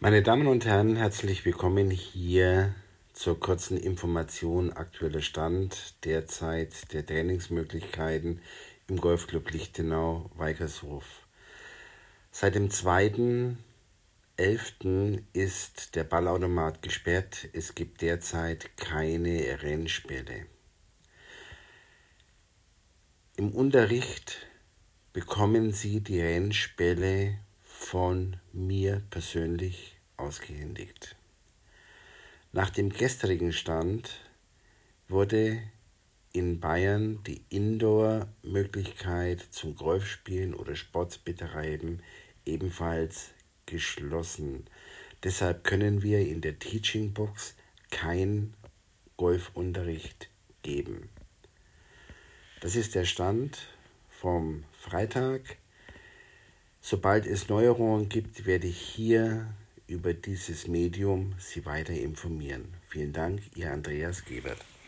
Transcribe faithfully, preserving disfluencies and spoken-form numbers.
Meine Damen und Herren, herzlich willkommen hier zur kurzen Information aktueller Stand derzeit der Trainingsmöglichkeiten im Golfclub Lichtenau-Weigershof. Seit dem zweiten elften ist der Ballautomat gesperrt. Es gibt derzeit keine Rennspiele. Im Unterricht bekommen Sie die Rennspiele von mir persönlich ausgehändigt. Nach dem gestrigen Stand wurde in Bayern die Indoor-Möglichkeit zum Golfspielen oder Sportbetreiben ebenfalls geschlossen. Deshalb können wir in der Teaching Box keinen Golfunterricht geben. Das ist der Stand vom Freitag. Sobald es Neuerungen gibt, werde ich hier über dieses Medium Sie weiter informieren. Vielen Dank, Ihr Andreas Gebert.